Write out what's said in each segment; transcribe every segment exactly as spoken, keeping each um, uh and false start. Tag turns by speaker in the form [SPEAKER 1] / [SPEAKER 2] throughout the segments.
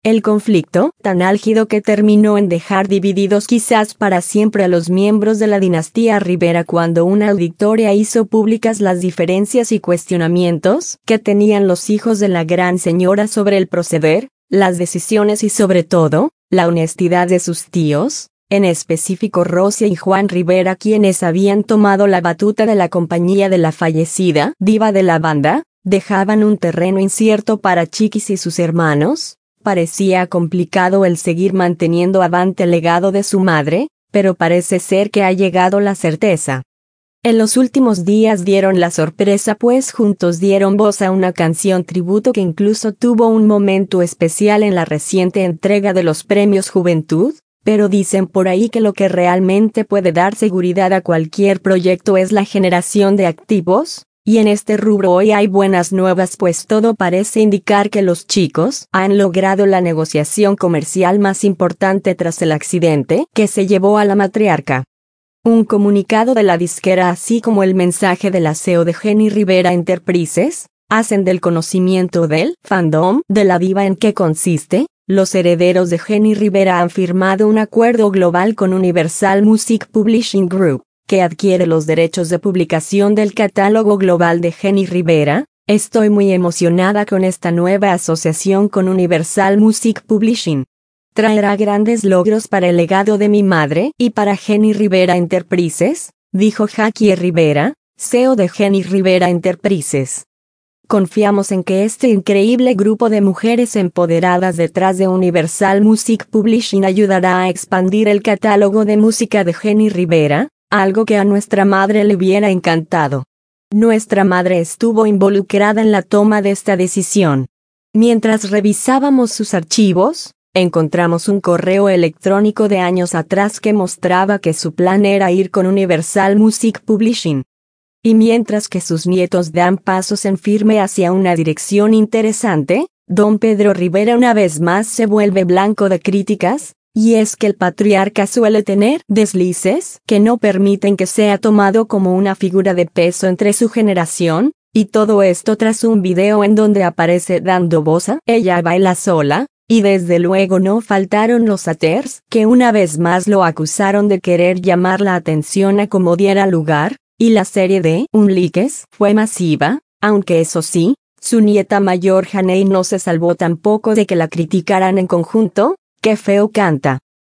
[SPEAKER 1] El conflicto, tan álgido que terminó en dejar divididos quizás para siempre a los miembros de la dinastía Rivera cuando una auditoría hizo públicas las diferencias y cuestionamientos que tenían los hijos de la gran señora sobre el proceder, las decisiones y sobre todo, la honestidad de sus tíos, en específico Rosia y Juan Rivera, quienes habían tomado la batuta de la compañía de la fallecida diva de la banda, dejaban un terreno incierto para Chiquis y sus hermanos. Parecía complicado el seguir manteniendo avante el legado de su madre, pero parece ser que ha llegado la certeza. En los últimos días dieron la sorpresa pues juntos dieron voz a una canción tributo que incluso tuvo un momento especial en la reciente entrega de los premios Juventud, pero dicen por ahí que lo que realmente puede dar seguridad a cualquier proyecto es la generación de activos. Y en este rubro hoy hay buenas nuevas pues todo parece indicar que los chicos han logrado la negociación comercial más importante tras el accidente que se llevó a la matriarca. Un comunicado de la disquera así como el mensaje del A C E O de Jenni Rivera Enterprises, hacen del conocimiento del fandom de la diva en qué consiste. Los herederos de Jenni Rivera han firmado un acuerdo global con Universal Music Publishing Group, que adquiere los derechos de publicación del catálogo global de Jenni Rivera. Estoy muy emocionada con esta nueva asociación con Universal Music Publishing. Traerá grandes logros para el legado de mi madre y para Jenni Rivera Enterprises, dijo Jackie Rivera, C E O de Jenni Rivera Enterprises. Confiamos en que este increíble grupo de mujeres empoderadas detrás de Universal Music Publishing ayudará a expandir el catálogo de música de Jenni Rivera, algo que a nuestra madre le hubiera encantado. Nuestra madre estuvo involucrada en la toma de esta decisión. Mientras revisábamos sus archivos, encontramos un correo electrónico de años atrás que mostraba que su plan era ir con Universal Music Publishing. Y mientras que sus nietos dan pasos en firme hacia una dirección interesante, don Pedro Rivera una vez más se vuelve blanco de críticas. Y es que el patriarca suele tener deslices que no permiten que sea tomado como una figura de peso entre su generación, y todo esto tras un video en donde aparece dando voz a Ella baila sola, y desde luego no faltaron los haters que una vez más lo acusaron de querer llamar la atención a como diera lugar, y la serie de Unlikes fue masiva, aunque eso sí, su nieta mayor Janey no se salvó tampoco de que la criticaran en conjunto. ¡Qué feo canta!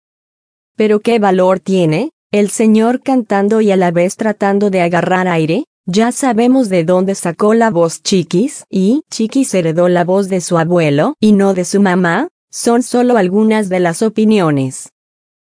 [SPEAKER 1] Pero qué valor tiene, el señor cantando y a la vez tratando de agarrar aire. Ya sabemos de dónde sacó la voz Chiquis, y Chiquis heredó la voz de su abuelo y no de su mamá. Son solo algunas de las opiniones.